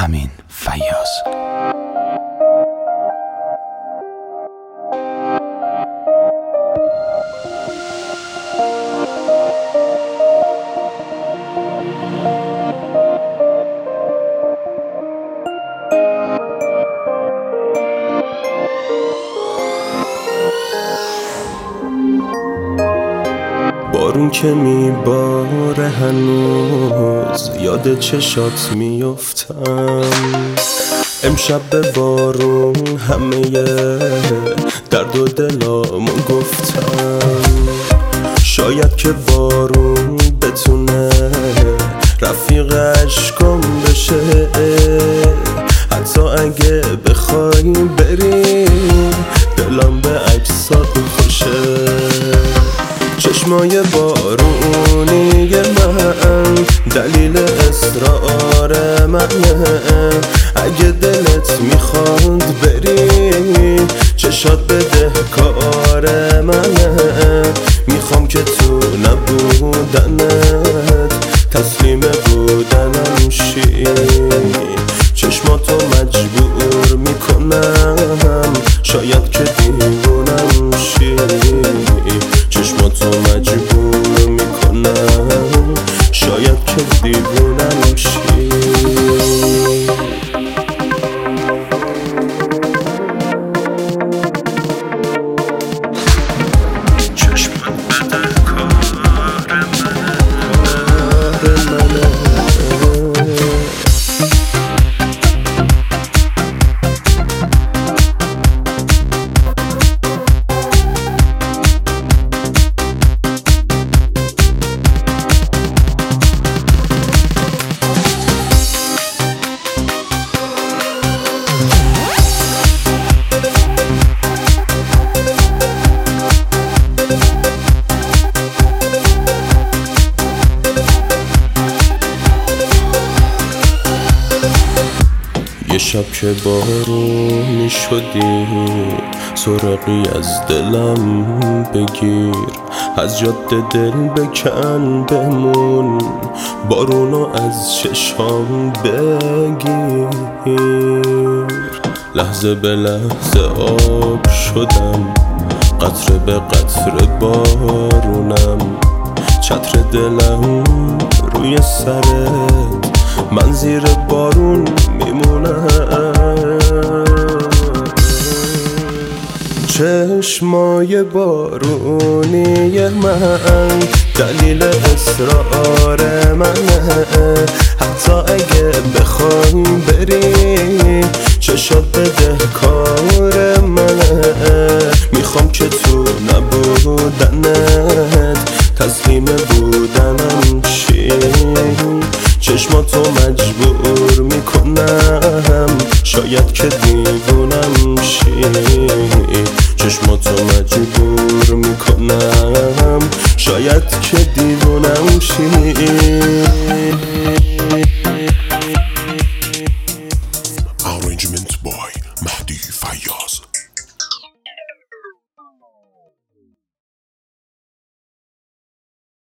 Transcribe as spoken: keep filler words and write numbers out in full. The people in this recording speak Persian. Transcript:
امین فیاض. بارون که میباره هنوز یاد چشات میفتم، امشب به بارون همه درد و دلامو گفتم. شاید که بارون بتونه رفیق عشقم بشه، حتی اگه بخوای بری دلم به عکسات خوشه. چشمای بارونی من دلیل اصرار منه، اگه دلت میخواد بری چشات بده کار منه. میخوام که تو نبودنت تسلیم بودنم شی، چشماتو مجبور میکنم شاید که دیوونم شی، چشماتو مجبور میکنم شاید که دیوونم شی. چشمات بده کار منه، کار منه. یه شب که بارونی شدی سراغی از دلم بگیر، از جاده دل بکن بمون، بارونو از چشام بگیر. لحظه به لحظه آب شدم، قطره به قطره بارونم، چتر دلم روی سرت، من زیر بارون میمونم. چشمای بارونی من دلیل اصرار منه، حتی اگه بخوای بری چشات بده کار منه. میخوام که تو نبودنت تسلیم بودنم شی، چشماتو مجبور میکنم شاید که دیوونم شی، چشماتو مجبور میکنم شاید که دیوونم شی.